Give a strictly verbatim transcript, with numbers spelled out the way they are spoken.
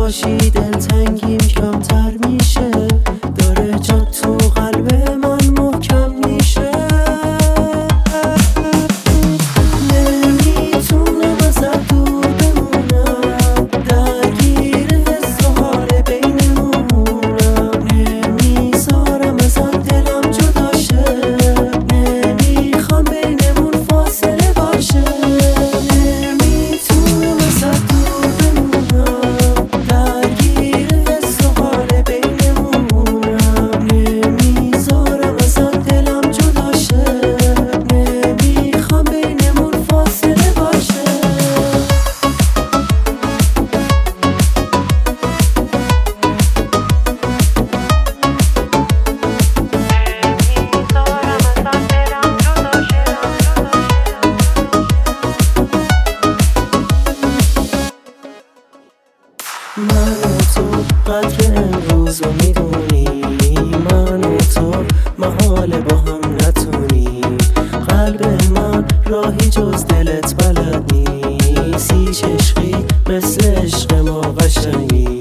باشی دلتنگیم کمتر میشه، داره جا تو قلب من محکم میشه. نمیتونم ازت دور بمونم، درگیر حس و حال بینمونم. نمیذارم ازت دلم جدا شه، نمیخوام بینمون فاصله باشه. نمیتونم ازت دور بمونم، درگیر حس و حال بینمونم. نمیذارم ازت دلم جدا شه، نمیخوام بینمون فاصله باشه. من و تو قدر امروز رو میدونیم، من و تو محال با هم نتونیم. قلب من راهی جز دلت بلد نیست، هیچ عشقی مثل عشق ما قشنگ نیست.